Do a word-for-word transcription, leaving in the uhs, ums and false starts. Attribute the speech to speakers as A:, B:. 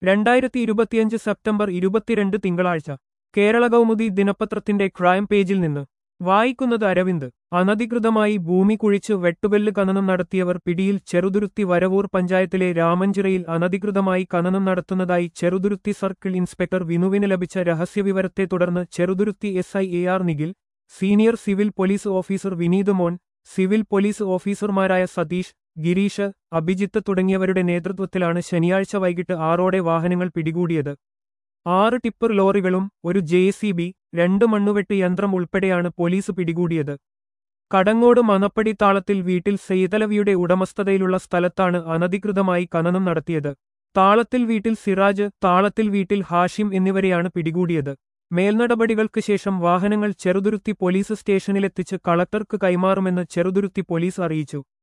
A: രണ്ടായിരത്തി ഇരുപത്തിയഞ്ച് സെപ്റ്റംബർ ഇരുപത്തിരണ്ട് തിങ്കളാഴ്ച കേരള കൗമുദി ദിനപത്രത്തിന്റെ ക്രൈം പേജിൽ നിന്ന് വായിക്കുന്നത് അരവിന്ദ്. അനധികൃതമായി ഭൂമി കുഴിച്ച് വെട്ടുകല്ല് ഖനനം നടത്തിയവർ പിടിയിൽ. ചെറുതുരുത്തി വരവൂർ പഞ്ചായത്തിലെ രാമഞ്ചിറയിൽ അനധികൃതമായി ഖനനം നടത്തുന്നതായി ചെറുതുരുത്തി സർക്കിൾ ഇൻസ്പെക്ടർ വിനുവിന് ലഭിച്ച രഹസ്യവിവരത്തെ തുടർന്ന് Cheruthuruthy S I A R Nikhil, senior civil police officer Vineeth Mon, civil police ഓഫീസർമാരായ സതീഷ്, ഗിരീഷ്, അഭിജിത്ത് തുടങ്ങിയവരുടെ നേതൃത്വത്തിലാണ് ശനിയാഴ്ച വൈകിട്ട് ആറോടെ വാഹനങ്ങൾ പിടികൂടിയത്. ആറ് ടിപ്പർ ലോറികളും ഒരു ജെ സി ബി, രണ്ട് മണ്ണുവെട്ട് യന്ത്രം ഉൾപ്പെടെയാണ് പോലീസ് പിടികൂടിയത്. കടങ്ങോട് മനപ്പടി താളത്തിൽ വീട്ടിൽ സെയ്തലവിയുടെ ഉടമസ്ഥതയിലുള്ള സ്ഥലത്താണ് അനധികൃതമായി ഖനനം നടത്തിയത്. താളത്തിൽ വീട്ടിൽ സിറാജ്, താളത്തിൽ വീട്ടിൽ ഹാഷിം എന്നിവരെയാണ് പിടികൂടിയത്. മേൽനടപടികൾക്ക് ശേഷം വാഹനങ്ങൾ ചെറുതുരുത്തി പോലീസ് സ്റ്റേഷനിലെത്തിച്ച് കളക്ടർക്ക് കൈമാറുമെന്ന് ചെറുതുരുത്തി പോലീസ് അറിയിച്ചു.